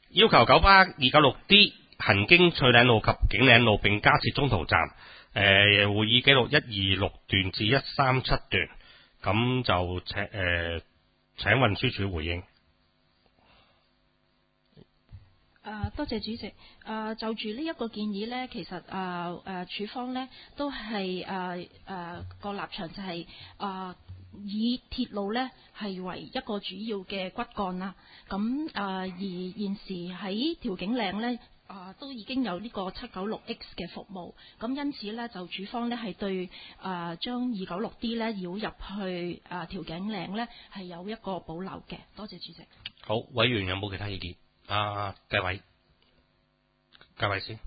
要求九巴296D 行經翠嶺路及景嶺路並加設中途站。會議記錄126段至137段，咁就請運輸署回應。 多謝主席。就住呢一個建議呢，其實署方呢都係個立場就係以鐵路呢係為一個主要嘅骨幹啦。咁而現時喺調景嶺呢，都已經有呢個 796X 嘅服務，咁因此呢，就署方呢係對將 296D 呢繞入去調景嶺呢係有一個保留嘅。多謝主席。 好，委員有冇其他意見？繼偉先。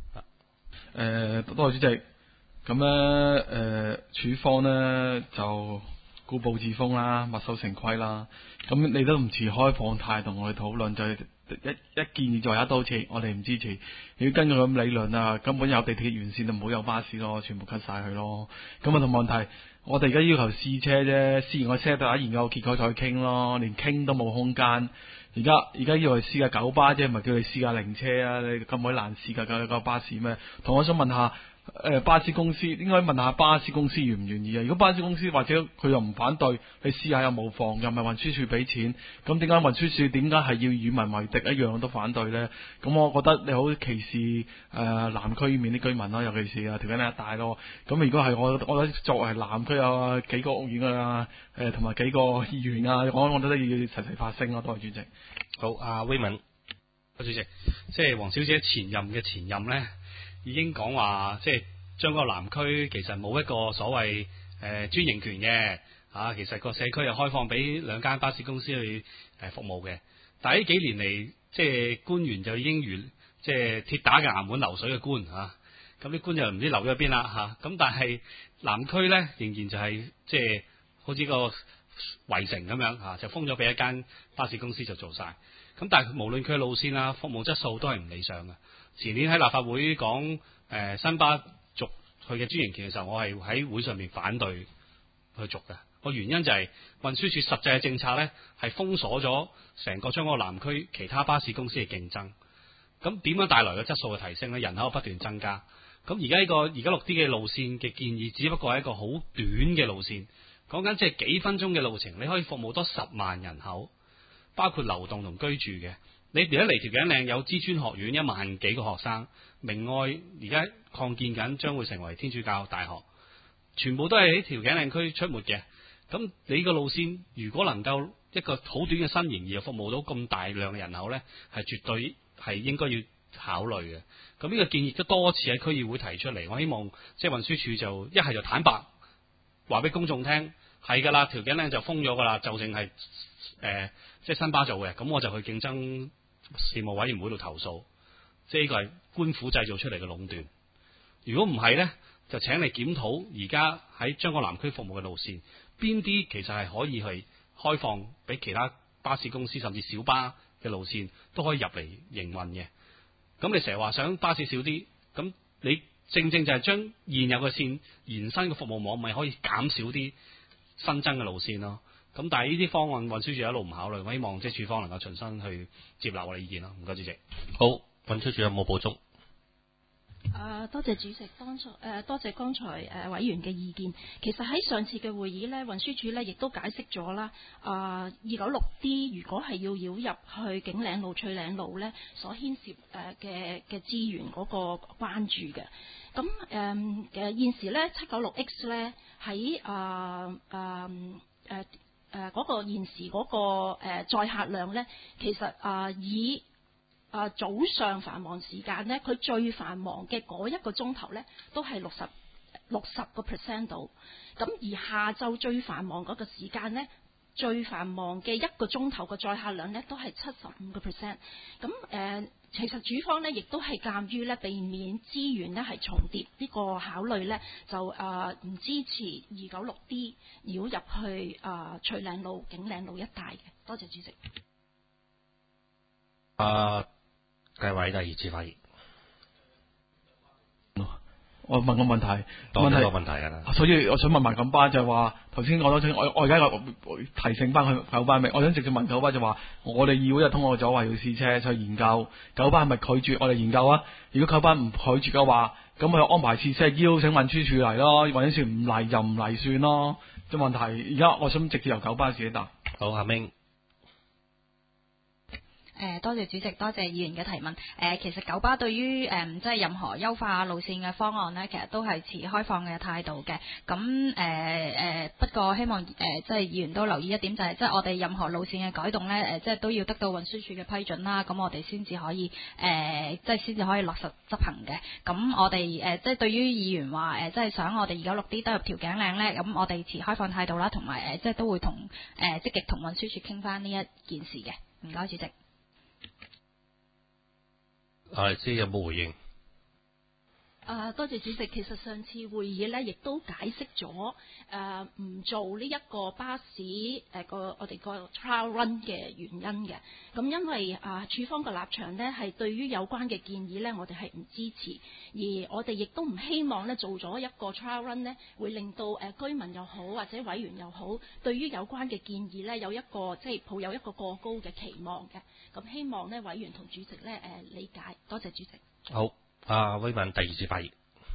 多謝主席。咁咧署方呢就固步自封啦，墨守成規啦。咁你都唔持開放態度同我哋討論，就係一建議就一刀切，我哋唔支持。要根據咁理論啊，根本有地鐵沿線就唔好有巴士咯，全部 cut 晒佢咯。咁同問題，我哋而家要求試車啫，試完個車大家研究結果再傾咯，連傾都冇空間。而家要嚟試架九巴啫，唔係叫你試架靈車啊！你咁鬼難試架個巴士咩？同我想問下，巴士公司應該問下巴士公司願唔願意啊？如果巴士公司或者佢又唔反對，你試下又冇妨，又唔係運輸署俾錢，咁點解運輸署點解係要與民為敵一樣都反對呢？咁我覺得你好歧視南區面啲居民咯，尤其是調景嶺一帶咯。咁如果係我覺得作為南區有幾個屋苑啊，同埋幾個議員啊，我覺得要齊齊發聲咯。多謝主席。 好，阿威文。 主席，即係黃小姐前任呢，已經講話，即係將嗰個南區其實冇一個所謂專營權嘅其實個社區係開放俾兩間巴士公司去服務嘅。但係呢幾年嚟，即係官員就已經如即係鐵打嘅衙門流水嘅官咁啲官就唔知流咗去邊啦咁但係南區呢，仍然就係即係好似個圍城咁樣就封咗俾一間巴士公司就做晒。咁但係無論佢嘅路線服務質素都係唔理想嘅。前年喺立法會講新巴續佢嘅專營權嘅時候，我係喺會上面反對去續嘅。個原因就係運輸署實際嘅政策呢係封鎖咗成個將嗰個南區其他巴士公司嘅競爭。咁點樣帶來嘅質素嘅提升呢？人口不斷增加。咁而家呢個296D嘅路線嘅建議，只不過係一個好短嘅路線，講緊即係幾分鐘嘅路程，你可以服務多10萬人口，包括流動同居住嘅。你而家嚟調景嶺有資專學院1萬幾個學生，明愛而家擴建緊，將會成為天主教大學，全部都係喺調景嶺區出沒嘅。咁你個路線如果能夠一個好短嘅身形而又服務到咁大量嘅人口呢，係絕對係應該要考慮嘅。咁呢個建議都多次喺區議會提出嚟，我希望即係運輸署就一係就坦白話俾公眾聽，係㗎啦，調景嶺就封咗㗎啦，就淨係即係新巴做嘅，咁我就去競爭事務委員會度投訴，即係呢個係官府製造出嚟嘅壟斷。如果唔係呢，就請你檢討而家喺將軍南區服務嘅路線，邊啲其實係可以去開放俾其他巴士公司甚至小巴嘅路線都可以入嚟營運嘅。咁你成日話想巴士少啲，咁你正正就係將現有嘅線延伸嘅服務網，咪可以減少啲新增嘅路線咯。咁但係呢啲方案運輸署一路唔考慮，我希望即係署方能夠重新去接納我哋意見咯。唔該主席。 好，運輸署有冇補充？ 多謝主席，多謝剛才委員嘅意見。其實喺上次嘅會議呢，運輸署呢亦都解釋咗啦。296D 如果係要繞入去景嶺路、翠嶺路呢，所牽涉嘅資源嗰個關注嘅。咁現時呢 796X 呢喺嗰個現時嗰個載客量呢，其實以早上繁忙時間呢，佢最繁忙嘅嗰1個鐘頭呢，都係60% 度。咁而下晝最繁忙嗰個時間呢，最繁忙嘅1個鐘頭嘅載客量呢，都係75%。咁其實主方呢，亦都係鑑於呢避免資源呢係重疊呢個考慮呢，就唔支持296D 繞入去翠嶺路、景嶺路一帶嘅。多謝主席。 繼位第二次發言。 我問個問題， 當咗個問題㗎啦。 所以我想問埋九巴就係話，頭先我而家提醒翻佢九巴未？我想直接問九巴就話，我哋議會就通過咗話要試車去研究，九巴係咪拒絕我哋研究啊？如果九巴唔拒絕嘅話，咁佢安排試車，邀請運輸署嚟咯，運輸署唔嚟就唔嚟算咯。個問題而家我想直接由九巴自己答。 好，阿明。 多謝主席，多謝議員嘅提問。其實九巴對於即係任何優化路線嘅方案呢，其實都係持開放嘅態度嘅。咁不過希望即係議員都留意一點，就係即係我哋任何路線嘅改動呢，即係都要得到運輸署嘅批准啦。咁我哋先至可以即係先至可以落實執行嘅。咁我哋即係對於議員話即係想我哋296D登入調景嶺呢，咁我哋持開放態度啦，同埋即係都會同積極同運輸署傾翻呢一件事嘅。唔該，主席。 知有冇回應？ 多謝主席。其實上次會議呢，亦都解釋咗唔做呢一個巴士我哋個 trial run 嘅原因嘅。咁因為處方嘅立場呢，係對於有關嘅建議呢，我哋係唔支持，而我哋亦都唔希望呢做咗一個 trial run 呢，會令到居民又好或者委員又好，對於有關嘅建議呢，有一個即係抱有一個過高嘅期望嘅。咁希望呢委員同主席呢理解。多謝主席。 好，威文第二次發言。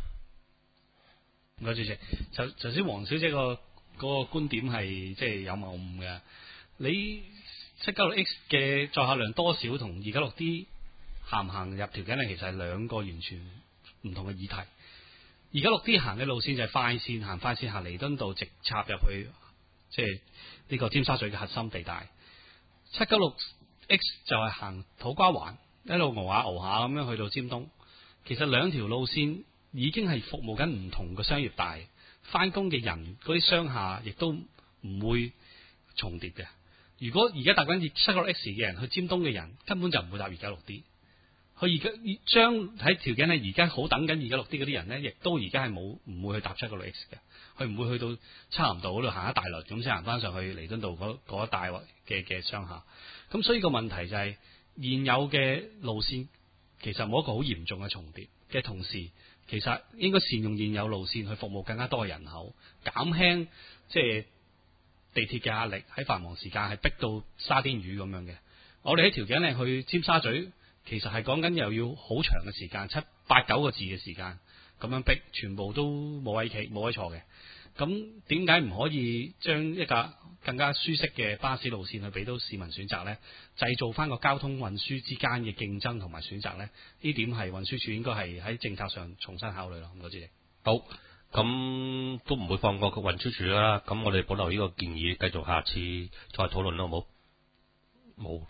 唔該主席。頭先黃小姐個觀點係即係有謬誤嘅。你796X 嘅載客量多少同296D 行唔行入調景嶺其實係兩個完全唔同嘅議題。296D 行嘅路線就係快線，行快線行彌敦道直插入去，即係呢個尖沙咀嘅核心地帶。796X 就係行土瓜灣，一路熬下咁樣去到尖東。其實兩條路線已經係服務緊唔同嘅商業帶，翻工嘅人嗰啲商廈亦都唔會重疊嘅。如果而家搭緊796X 嘅人去尖東嘅人，根本就唔會搭296D。佢而家將喺條件咧，而家好等緊296D嗰啲人呢，亦都而家係唔會去搭796X嘅。佢唔會去到漆咸道嗰度行一大輪，咁先行翻上去彌敦道嗰一帶嘅商廈。咁所以個問題就係現有嘅路線其實冇一個好嚴重嘅重疊嘅同時，其實應該善用現有路線去服務更加多嘅人口，減輕即係地鐵嘅壓力。喺繁忙時間係逼到沙甸魚咁樣嘅。我哋喺條頸嶺去尖沙咀，其實係講緊又要好長嘅時間，7、8、9個字嘅時間咁樣逼，全部都冇位坐嘅。咁點解唔可以將一架更加舒適嘅巴士路線去俾到市民選擇呢？製造翻個交通運輸之間嘅競爭同埋選擇呢？呢點係運輸署應該係喺政策上重新考慮咯。唔該主席。 好，咁都唔會放過個運輸署啦。咁我哋保留呢個建議，繼續下次再討論啦，好冇？冇。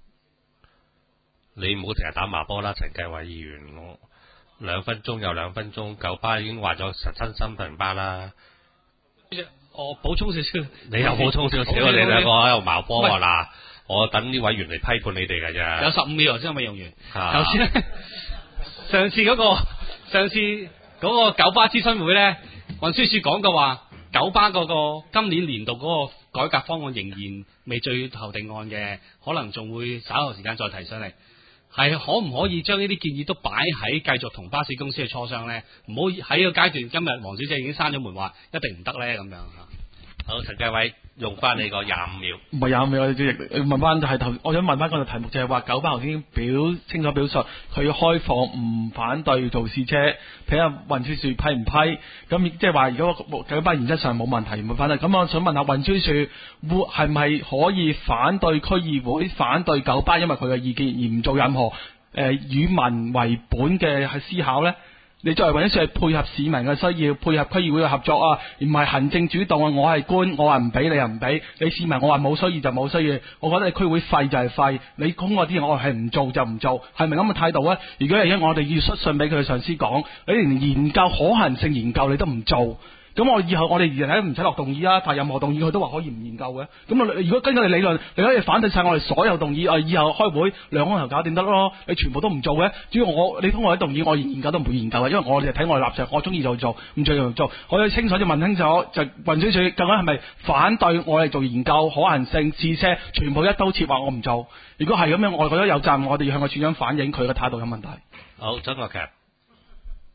你唔好成日打麻波啦，陳繼偉議員。我2分鐘又2分鐘，九巴已經話咗新新平巴啦。 我補充少少， 你又補充少少，你兩個喺度矛波喎嗱，我等啲委員嚟批判你哋㗎咋。 有15秒頭先未用完。頭先咧，上次嗰個九巴諮詢會咧，運輸署講嘅話，九巴嗰個今年年度嗰個改革方案仍然未最後定案嘅，可能仲會稍後時間再提上嚟。係可唔可以將呢啲建議都擺喺繼續同巴士公司去磋商咧？唔好喺個階段，今日黃小姐已經閂咗門話一定唔得咧咁樣嚇。 好，陳繼偉用翻你個25秒。 唔係25秒，我哋主席問翻就係我想問翻個題目就係話九巴頭先清楚表述，佢開放唔反對做試車，睇下運輸署批唔批。咁即係話如果九巴原則上冇問題，唔會反對。咁我想問下運輸署係咪可以反對區議會反對九巴，因為佢嘅意見而唔做任何與民為本嘅思考呢？你作為運輸署係配合市民嘅需要，配合區議會嘅合作啊，而唔係行政主動啊！我係官，我話唔俾你又唔俾，你市民我話冇需要就冇需要。我覺得你區會廢就係廢，你講嗰啲嘢我係唔做就唔做，係咪咁嘅態度啊？如果係因為我哋要率信俾佢嘅上司講，你連研究可行性研究你都唔做。咁我以後我哋人係唔使落動議啊，但任何動議佢都話可以唔研究嘅。咁如果根據你理論，你可以反對晒我哋所有動議，以後開會2個鐘頭搞掂得咯。你全部都唔做嘅，主要你通過啲動議，我研究都唔會研究嘅，因為我哋睇我哋立場，我中意就做，唔做就唔做。我要清楚就問清楚，就運輸署究竟係咪反對我哋做研究可行性試車，全部一刀切話我唔做。如果係咁樣，我覺得有責任，我哋要向個處長反映佢嘅態度有問題。 好，曾國強。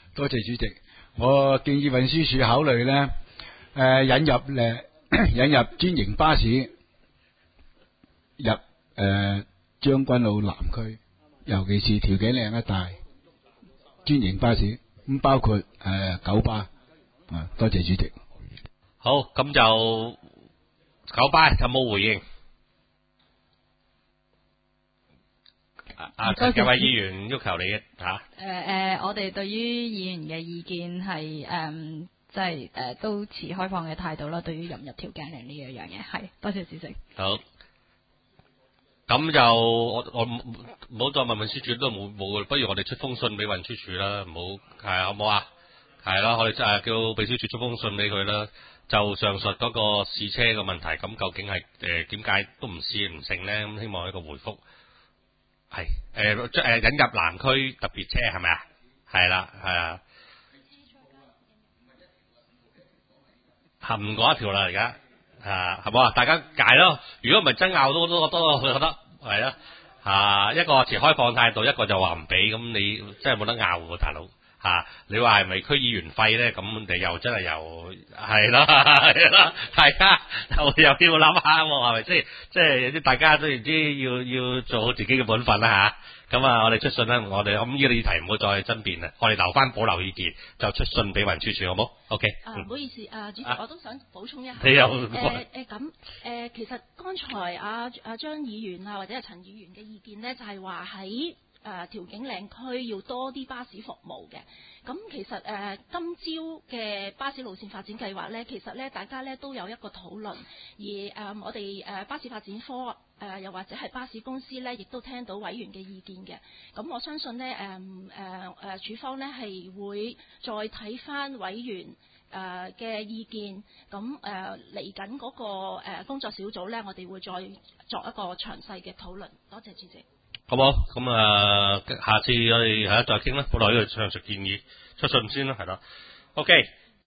多謝主席。我建議運輸署考慮咧，引入專營巴士入將軍澳南區，尤其是調景嶺一帶專營巴士，咁包括九巴。多謝主席。 好，咁就九巴有冇回應？陳介偉議員要求你嘅嚇。 我哋對於議員嘅意見係即係都持開放嘅態度啦。對於引入調景嶺呢一樣嘢，係多謝主席。 好，咁就我唔好再問運輸署都冇，不如我哋出封信俾運輸署啦，唔好係好唔好啊？係啦，我哋叫秘書處出封信俾佢啦。就上述嗰個試車嘅問題，咁究竟係點解都唔試唔成咧？咁希望一個回覆。係引入南區特別車係咪啊？係啦，係啊。含嗰一條啦，而家係冇啊？大家解咯。如果唔係爭拗都覺得係啦。一個持開放態度，一個就話唔俾，咁你真係冇得拗喎，大佬。你話係咪區議員費咧？咁你又真係又係啦，大家又要諗下喎，係咪即係大家都唔知要做好自己嘅本分啦嚇。咁我哋出信啦，我哋咁呢個議題唔好再爭辯啦，我哋留翻保留意見，就出信俾運輸署好冇 ？OK。 唔好意思，主席，我都想補充一下。 你又其實剛才張議員或者係陳議員嘅意見呢，就係話喺調景嶺區要多啲巴士服務嘅。咁其實今朝嘅巴士路線發展計劃呢，其實呢大家呢都有一個討論，而我哋巴士發展科又或者係巴士公司呢，亦都聽到委員嘅意見嘅。咁我相信呢，署方呢係會再睇翻委員嘅意見，咁嚟緊嗰個工作小組呢，我哋會再作一個詳細嘅討論。多謝主席。 好冇？咁下次我哋再傾啦，保留呢個上述建議出信先啦，係啦。OK。